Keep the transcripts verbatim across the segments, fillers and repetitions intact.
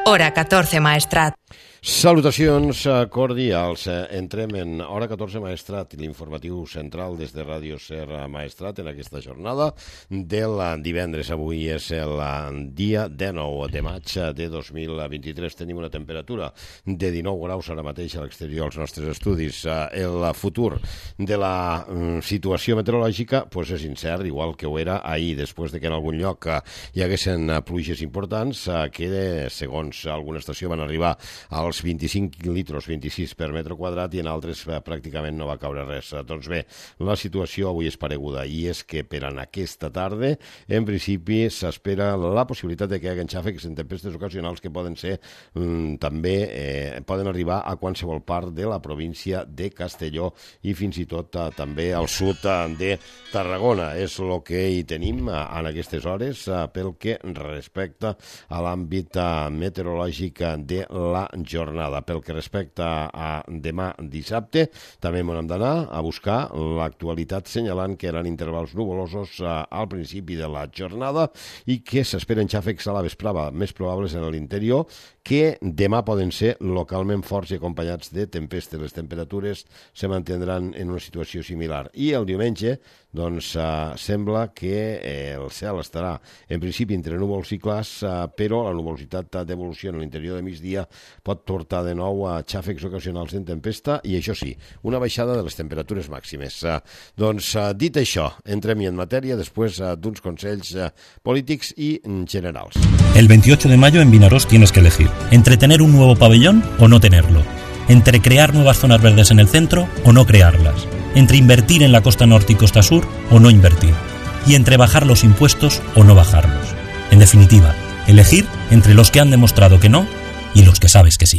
Hora catorze, Maestrat. Salutacions cordials. Entrem en Hora catorze, Maestrat, l'informatiu central des de Ràdio Ser Maestrat en aquesta jornada del divendres. Avui és el dia dinou de maig de dos mil vint-i-tres. Tenim una temperatura de dinou graus ara mateix a l'exterior dels nostres estudis. El futur de la situació meteorològica pues és incert, igual que ho era ahir, després de que en algun lloc hi haguessin pluges importants que, segons alguna estació, van arribar als vint-i-cinc litros, vint-i-sis per metre quadrat, i en altres pràcticament no va caure res. Doncs bé, la situació avui és pareguda, i és que per en aquesta tarda, en principi, s'espera la possibilitat de que hi hagi xàfecs en tempestes ocasionals que poden ser mm, també, eh, poden arribar a qualsevol part de la província de Castelló i fins i tot eh, també al sud eh, de Tarragona. És el que hi tenim eh, en aquestes hores eh, pel que respecta a l'àmbit eh, meteorològic de la jornada. Pel que respecta a demà dissabte, també hem d'anar a buscar l'actualitat senyalant que eren intervals nuvolosos al principi de la jornada i que s'esperen xàfecs a la vesprada, més probables en l'interior, que demà poden ser localment forts i acompanyats de tempestes. Les temperatures se mantindran en una situació similar. I el diumenge, doncs, eh, sembla que eh, el cel estarà en principi entre núvols i clars, eh, però la nuvolositat d'evolució en l'interior de migdia pot portar de nou a xàfecs ocasionals en tempesta i, això sí, una baixada de les temperatures màximes. Eh, doncs, eh, dit això, entrem en matèria després eh, d'uns consells eh, polítics i generals. El veintiocho de mayo en Vinaròs tienes que elegir entre tener un nuevo pabellón o no tenerlo, entre crear nuevas zonas verdes en el centro o no crearlas, entre invertir en la costa norte y costa sur o no invertir, y entre bajar los impuestos o no bajarlos. En definitiva, elegir entre los que han demostrado que no y los que sabes que sí.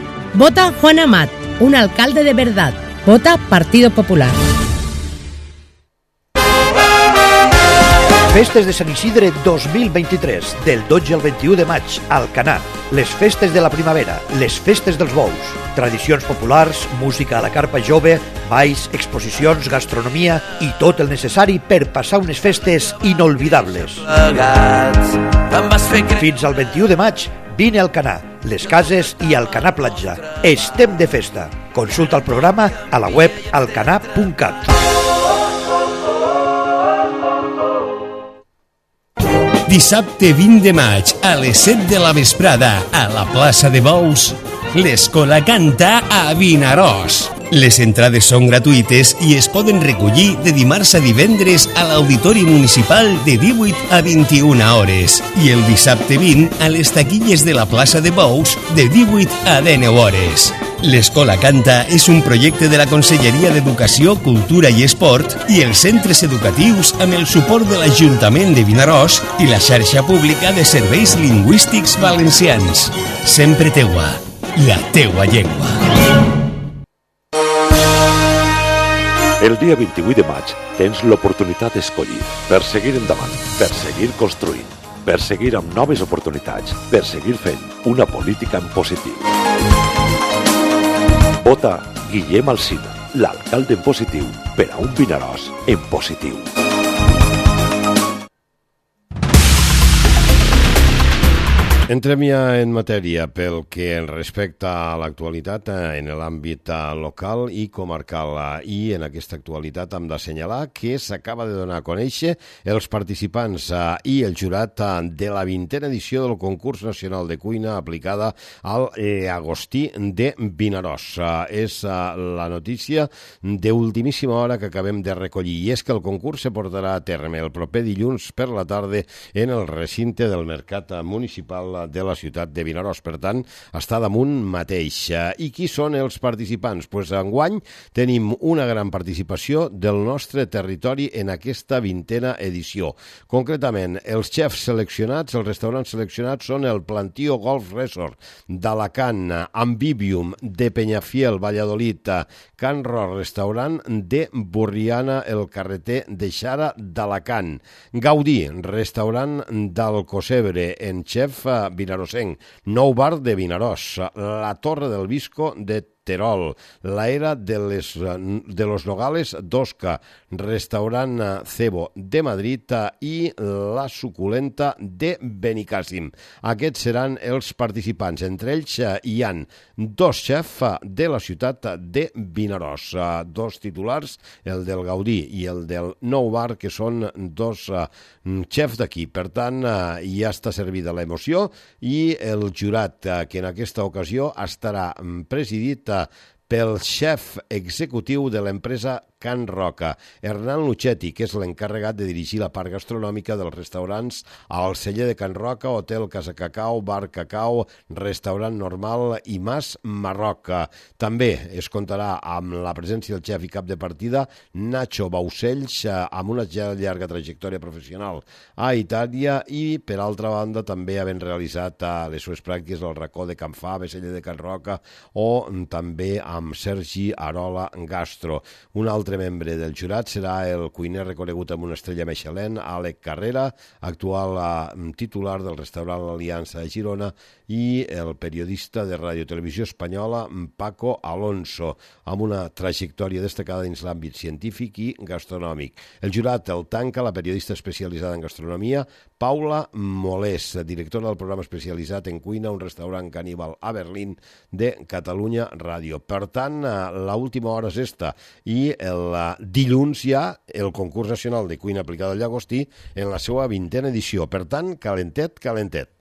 Vota Juan Amat, un alcalde de verdad. Vota Partido Popular. Festes de Sant Isidre dos mil vint-i-tres, del dotze al vint-i-u de maig, a Alcanar. Les festes de la primavera, les festes dels bous, tradicions populars, música a la carpa jove, balls, exposicions, gastronomia i tot el necessari per passar unes festes inolvidables. Fins al vint-i-u de maig, vine a Alcanar, les cases i Alcanar Platja. Estem de festa. Consulta el programa a la web alcanar punt cat. Dissabte vint de maig, a les set de la vesprada, a la plaça de Bous, l'Escola Canta a Vinaròs. Les entrades són gratuïtes i es poden recollir de dimarts a divendres a l'Auditori Municipal de divuit a vint-i-una hores i el dissabte vint a les taquilles de la plaça de Bous de divuit a dinou hores. L'Escola Canta és un projecte de la Conselleria d'Educació, Cultura i Esport i els centres educatius amb el suport de l'Ajuntament de Vinaròs i la xarxa pública de serveis lingüístics valencians. Sempre teua, la teua llengua. El dia vint-i-vuit de maig tens l'oportunitat d'escollir per seguir endavant, per seguir construint, per seguir amb noves oportunitats, per seguir fent una política en positiu. Vota Guillem Alsina, l'alcalde en positiu, per a un Vinaròs en positiu. Entrem ja en matèria pel que respecta a l'actualitat en l'àmbit local i comarcal. I en aquesta actualitat hem d'assenyalar que s'acaba de donar a conèixer els participants i el jurat de la vintena edició del concurs nacional de cuina aplicada al Llagostí de Vinaròs. És la notícia d'ultimíssima hora que acabem de recollir, i és que el concurs se portarà a terme el proper dilluns per la tarda en el recinte del Mercat Municipal de la ciutat de Vinaròs. Per tant, està damunt mateix. I qui són els participants? Pues enguany tenim una gran participació del nostre territori en aquesta vintena edició. Concretament, els xefs seleccionats, els restaurants seleccionats són el Plantío Golf Resort d'Alacant, Ambivium de Peñafiel, Valladolid, Can Ros Restaurant de Borriana, el Carreter de Xara d'Alacant, Gaudí, restaurant d'Alcocebre, en xef vinarossenc, Nou Bar de Vinaròs, la Torre del Visco de Terol, la Era de, les, de los Nogales d'Osca, Restaurant Cebo de Madrid i La Suculenta de Benicàssim. Aquests seran els participants. Entre ells hi han dos xefs de la ciutat de Vinaròs, dos titulars, el del Gaudí i el del Nou Bar, que són dos xefs d'aquí. Per tant, ja està servida l'emoció i el jurat, que en aquesta ocasió estarà presidit pel xef executiu de l'empresa Can Roca, Hernán Luchetti, que és l'encarregat de dirigir la part gastronòmica dels restaurants al celler de Can Roca, Hotel Casa Cacau, Bar Cacau, Restaurant Normal i Mas Marroc. També es comptarà amb la presència del xef i cap de partida Nacho Baucells, amb una ja llarga trajectòria professional a Itàlia i, per altra banda, també havent realitzat les seves pràctiques al racó de Can Fava, celler de Can Roca, o també amb Sergi Arola Gastro. Un altre membre del jurat serà el cuiner reconegut amb una estrella Michelin, Àlex Carrera, actual titular del restaurant L'Aliança de Girona, i el periodista de Ràdio Televisió Espanyola Paco Alonso, amb una trajectòria destacada dins l'àmbit científic i gastronòmic. El jurat el tanca la periodista especialitzada en gastronomia Paula Molés, directora del programa especialitzat en cuina Un restaurant caníbal a Berlín de Catalunya Ràdio. Per tant, l'última hora és esta i el dilluns hi ha el concurs nacional de cuina aplicada al llagostí en la seva vintena edició. Per tant, calentet, calentet.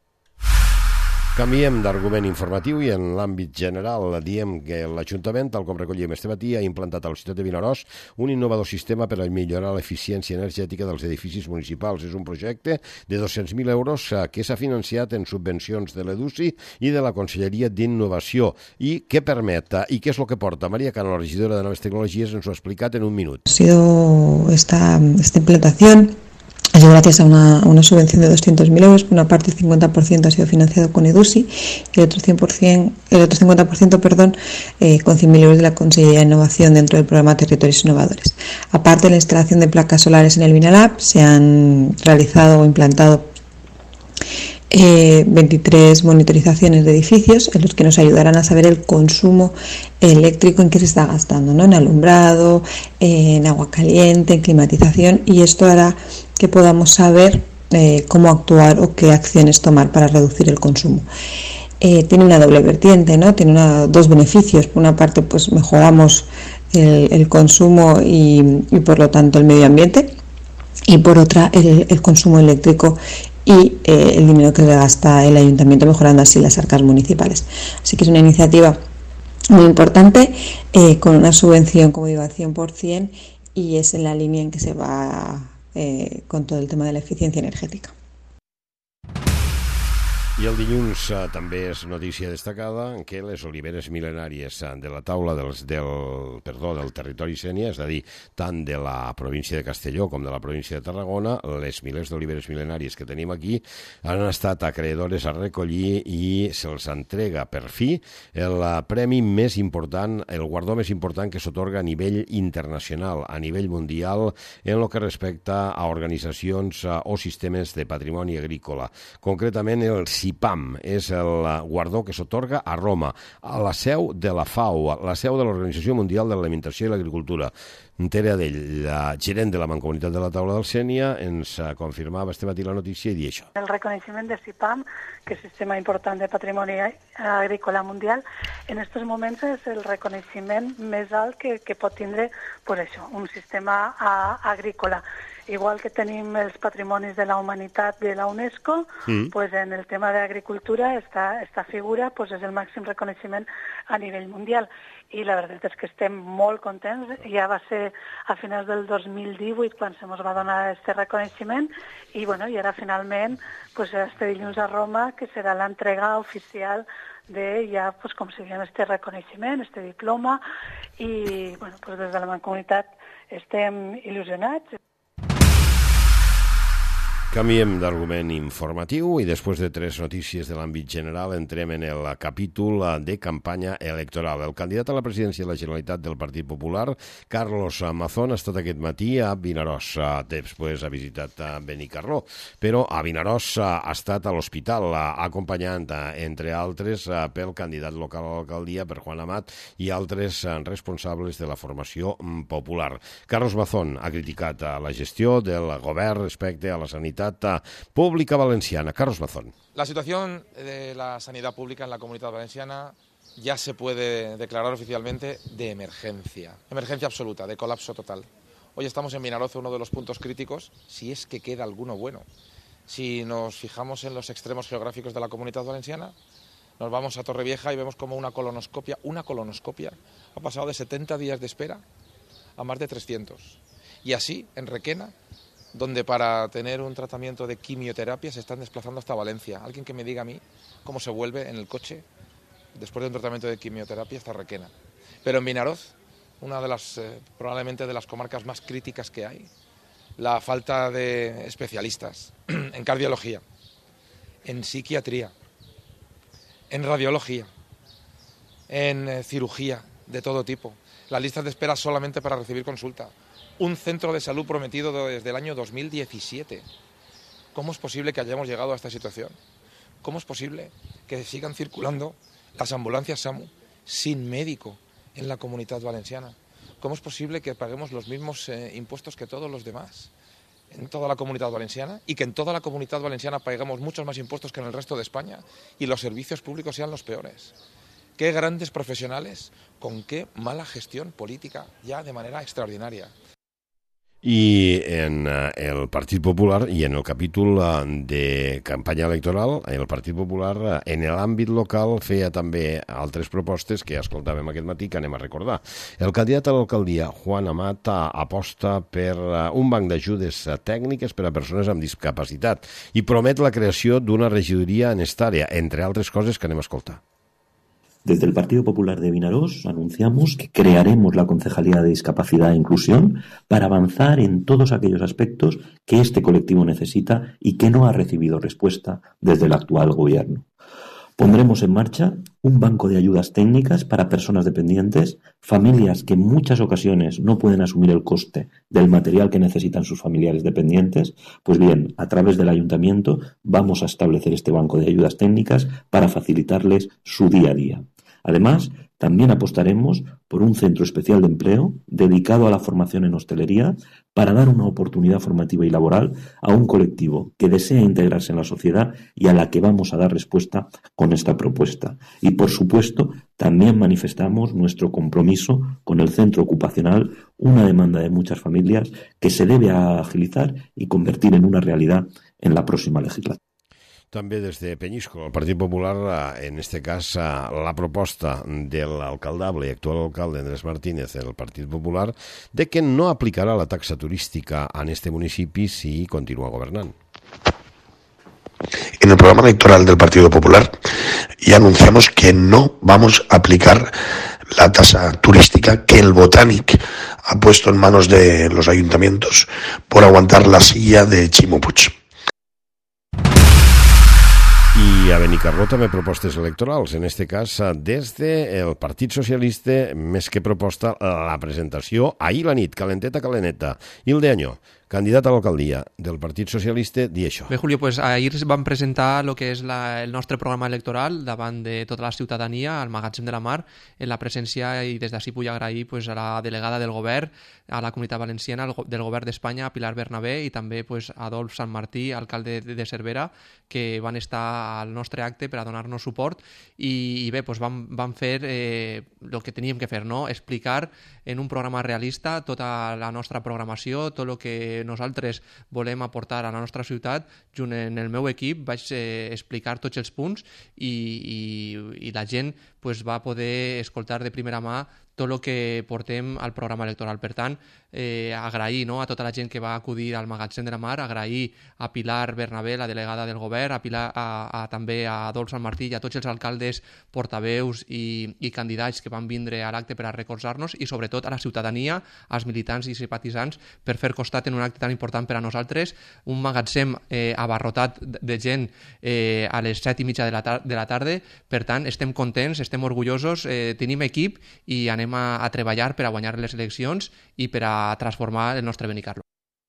Canviem d'argument informatiu i en l'àmbit general diem que l'Ajuntament, tal com recollíem este matí, ha implantat a la ciutat de Vinaròs un innovador sistema per a millorar l'eficiència energètica dels edificis municipals. És un projecte de dos-cents mil euros que s'ha financiat en subvencions de l'EDUSI i de la Conselleria d'Innovació. I què permet i què és el que porta? Maria Cano, la regidora de Noves Tecnologies, ens ho ha explicat en un minut. Ha sido esta, esta implantación ha sido gracias a una, a una subvención de doscientos mil euros. Por una parte, el cincuenta por ciento ha sido financiado con EDUSI y el otro, cien por ciento, el otro cincuenta por ciento perdón, eh, con cien mil euros de la Consellería de Innovación dentro del programa Territorios Innovadores. Aparte de la instalación de placas solares en el Vinalab, se han realizado o implantado Eh, veintitrés monitorizaciones de edificios en los que nos ayudarán a saber el consumo eléctrico en que se está gastando, ¿no? En alumbrado, en agua caliente, en climatización, y esto hará que podamos saber eh, cómo actuar o qué acciones tomar para reducir el consumo. Eh, tiene una doble vertiente, ¿no? Tiene una, dos beneficios. Por una parte, pues mejoramos el, el consumo y, y por lo tanto el medio ambiente, y por otra el, el consumo eléctrico y eh, el dinero que gasta el ayuntamiento, mejorando así las arcas municipales. Así que es una iniciativa muy importante, eh, con una subvención, como digo, al cien por ciento, y es en la línea en que se va eh, con todo el tema de la eficiencia energética. I el dilluns eh, també és notícia destacada que les oliveres mil·lenàries de la taula dels, del, perdó, del territori Sénia, és a dir, tant de la província de Castelló com de la província de Tarragona, les milers d'oliveres mil·lenàries que tenim aquí han estat acreedores a recollir i se'ls entrega per fi el premi més important, el guardó més important que s'atorga a nivell internacional, a nivell mundial, en el que respecta a organitzacions o sistemes de patrimoni agrícola. Concretament, el CIPAM és el guardó que s'atorga a Roma, a la seu de la FAO, la seu de l'Organització Mundial de l'Alimentació i l'Agricultura. Tere Adell, la gerent de la Mancomunitat de la Taula del Sénia, ens confirmava este matí la notícia i dir això. El reconeixement de CIPAM, que és sistema important de patrimoni agrícola mundial, en aquests moments és el reconeixement més alt que, que pot tindre pues això, un sistema a, agrícola. Igual que tenim els patrimonis de la humanitat de la UNESCO, mm. pues en el tema d'agricultura esta, esta figura pues és el màxim reconeixement a nivell mundial. I la veritat és que estem molt contents. Ja va ser a finals del dos mil divuit quan se ens va donar aquest reconeixement i, bueno, i ara finalment pues, este dilluns a Roma, que serà l'entrega oficial de ja, pues, com si diguem, este reconeixement, este diploma, i bueno, pues, des de la Mancomunitat estem il·lusionats. Canviem d'argument informatiu i després de tres notícies de l'àmbit general entrem en el capítol de campanya electoral. El candidat a la presidència de la Generalitat del Partit Popular, Carlos Mazón, ha estat aquest matí a Vinaròs. Després ha visitat Benicarló, però a Vinaròs ha estat a l'hospital acompanyant, entre altres, pel candidat local a l'alcaldia, per Juan Amat, i altres responsables de la formació popular. Carlos Mazón ha criticat la gestió del govern respecte a la sanitat pública valenciana. Carlos Mazón. La situación de la sanidad pública en la Comunidad Valenciana ya se puede declarar oficialmente de emergencia, emergencia absoluta, de colapso total. Hoy estamos en Vinaròs, uno de los puntos críticos, si es que queda alguno bueno. Si nos fijamos en los extremos geográficos de la Comunidad Valenciana, nos vamos a Torrevieja y vemos como una colonoscopia, una colonoscopia ha pasado de setenta días de espera a más de trescientos. Y así, en Requena, donde para tener un tratamiento de quimioterapia se están desplazando hasta Valencia. Alguien que me diga a mí cómo se vuelve en el coche después de un tratamiento de quimioterapia hasta Requena. Pero en Vinaròs, una de las, eh, probablemente de las comarcas más críticas que hay, la falta de especialistas en cardiología, en psiquiatría, en radiología, en eh, cirugía de todo tipo. Las listas de espera solamente para recibir consulta. Un centro de salud prometido desde el año dos mil diecisiete. ¿Cómo es posible que hayamos llegado a esta situación? ¿Cómo es posible que sigan circulando las ambulancias SAMU sin médico en la Comunidad Valenciana? ¿Cómo es posible que paguemos los mismos eh, impuestos que todos los demás en toda la Comunidad Valenciana y que en toda la Comunidad Valenciana paguemos muchos más impuestos que en el resto de España y los servicios públicos sean los peores? Qué grandes profesionales, con qué mala gestión política, ya de manera extraordinaria. I en el Partit Popular i en el capítol de campanya electoral, el Partit Popular en l'àmbit local feia també altres propostes que escoltàvem aquest matí que anem a recordar. El candidat a l'alcaldia, Juan Amat, aposta per un banc d'ajudes tècniques per a persones amb discapacitat i promet la creació d'una regidoria en esta àrea, entre altres coses que anem a escoltar. Desde el Partido Popular de Vinaròs anunciamos que crearemos la Concejalía de Discapacidad e Inclusión para avanzar en todos aquellos aspectos que este colectivo necesita y que no ha recibido respuesta desde el actual gobierno. Pondremos en marcha un banco de ayudas técnicas para personas dependientes, familias que en muchas ocasiones no pueden asumir el coste del material que necesitan sus familiares dependientes. Pues bien, a través del ayuntamiento vamos a establecer este banco de ayudas técnicas para facilitarles su día a día. Además, también apostaremos por un centro especial de empleo dedicado a la formación en hostelería para dar una oportunidad formativa y laboral a un colectivo que desea integrarse en la sociedad y a la que vamos a dar respuesta con esta propuesta. Y, por supuesto, también manifestamos nuestro compromiso con el centro ocupacional, una demanda de muchas familias que se debe agilizar y convertir en una realidad en la próxima legislatura. També des de Peñíscola, el Partit Popular, en este cas, la proposta de l'alcaldable i actual alcalde Andrés Martínez del Partit Popular de que no aplicarà la taxa turística en este municipi si continua gobernant. En el programa electoral del Partido Popular ya anunciamos que no vamos a aplicar la tasa turística que el Botànic ha puesto en manos de los ayuntamientos por aguantar la silla de Ximo Puig. I a Benicarló també propostes electorals, en este cas des del Partit Socialista, més que proposta, la presentació ahir la nit, calenteta, calenteta. Hilde Añó, candidat a l'alcaldia del Partit Socialista, di això. Bé, Julio, pues ahir vam presentar el que és la, el nostre programa electoral davant de tota la ciutadania al Magatzem de la Mar, en la presència, i des d'ací vull agrair pues, a la delegada del govern, a la Comunitat Valenciana, del govern d'Espanya, Pilar Bernabé, i també pues, a Adolf Sant Martí, alcalde de Cervera, que van estar al nostre acte per a donar-nos suport i, i bé, doncs vam, vam fer eh, el que teníem que fer, no? Explicar en un programa realista tota la nostra programació, tot el que nosaltres volem aportar a la nostra ciutat. Junt en el meu equip vaig eh, explicar tots els punts i, i, i la gent pues, va poder escoltar de primera mà tot el que portem al programa electoral. Per tant, eh, agrair, no?, a tota la gent que va acudir al Magatzem de la Mar, agrair a Pilar Bernabé, la delegada del govern, a Pilar, a, a, també a Dolç Sant Martí i a tots els alcaldes, portaveus i, i candidats que van vindre a l'acte per a recolzar-nos, i sobretot a la ciutadania, als militants i simpatitzants, per fer costat en un acte tan important per a nosaltres, un magatzem eh, abarrotat de gent eh, a les set i mitja de la, de la tarda. Per tant, estem contents, estem orgullosos, eh, tenim equip i anem a, a treballar per a guanyar les eleccions i per a transformar el nostre Benicarló.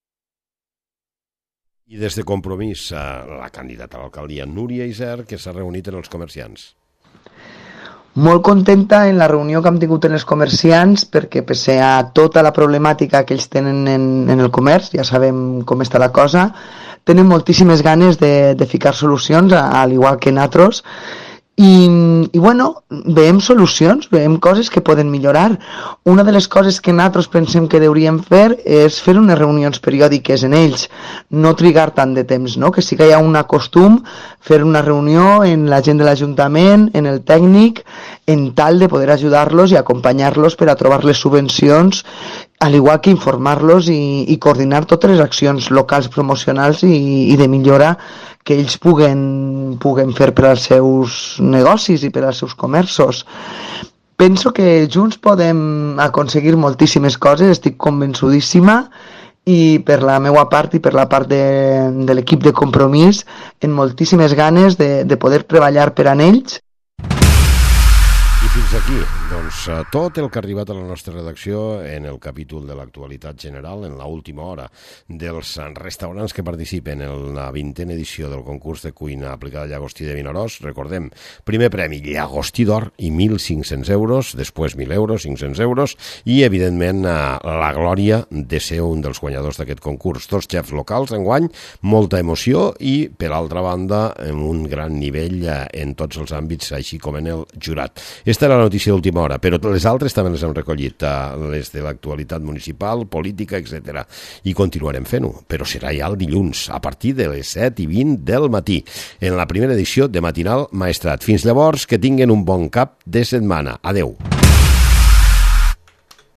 I des de Compromís, la candidata a l'alcaldia, Núria Isern, que s'ha reunit amb els comerciants. Molt contenta en la reunió que hem tingut amb els comerciants, perquè pese a tota la problemàtica que ells tenen en, en el comerç, ja sabem com està la cosa, tenen moltíssimes ganes de, de ficar solucions, al igual que nosaltres. I, i bueno, veiem solucions, veiem coses que poden millorar. Una de les coses que nosaltres pensem que hauríem fer és fer unes reunions periòdiques en ells, no trigar tant de temps, no? Que sí que hi ha un costum fer una reunió en la gent de l'Ajuntament, en el tècnic, en tal de poder ajudar-los i acompanyar-los per a trobar les subvencions, al igual que informar-los i, i coordinar totes les accions locals promocionals i, i de millora que ells puguen, puguen fer per als seus negocis i per als seus comerços. Penso que junts podem aconseguir moltíssimes coses, estic convençudíssima, i per la meva part i per la part de, de l'equip de Compromís, en moltíssimes ganes de, de poder treballar per a ells. I fins aquí, doncs, tot el que ha arribat a la nostra redacció en el capítol de l'actualitat general, en l'última hora, dels restaurants que participen en la vintena edició del concurs de cuina aplicada a Llagostí de Vinaròs. Recordem, primer premi, Llagostí d'or i mil cinc-cents euros, després mil euros, cinc-cents euros, i, evidentment, la glòria de ser un dels guanyadors d'aquest concurs. Dos xefs locals, enguany, molta emoció i, per altra banda, un gran nivell en tots els àmbits, així com en el jurat. Aquesta era la notícia d'última hora, però les altres també les hem recollit, les de l'actualitat municipal, política, etcètera. I continuarem fent-ho, però serà ja el dilluns, a partir de les set i vint del matí, en la primera edició de Matinal Maestrat. Fins llavors, que tinguen un bon cap de setmana. Adeu.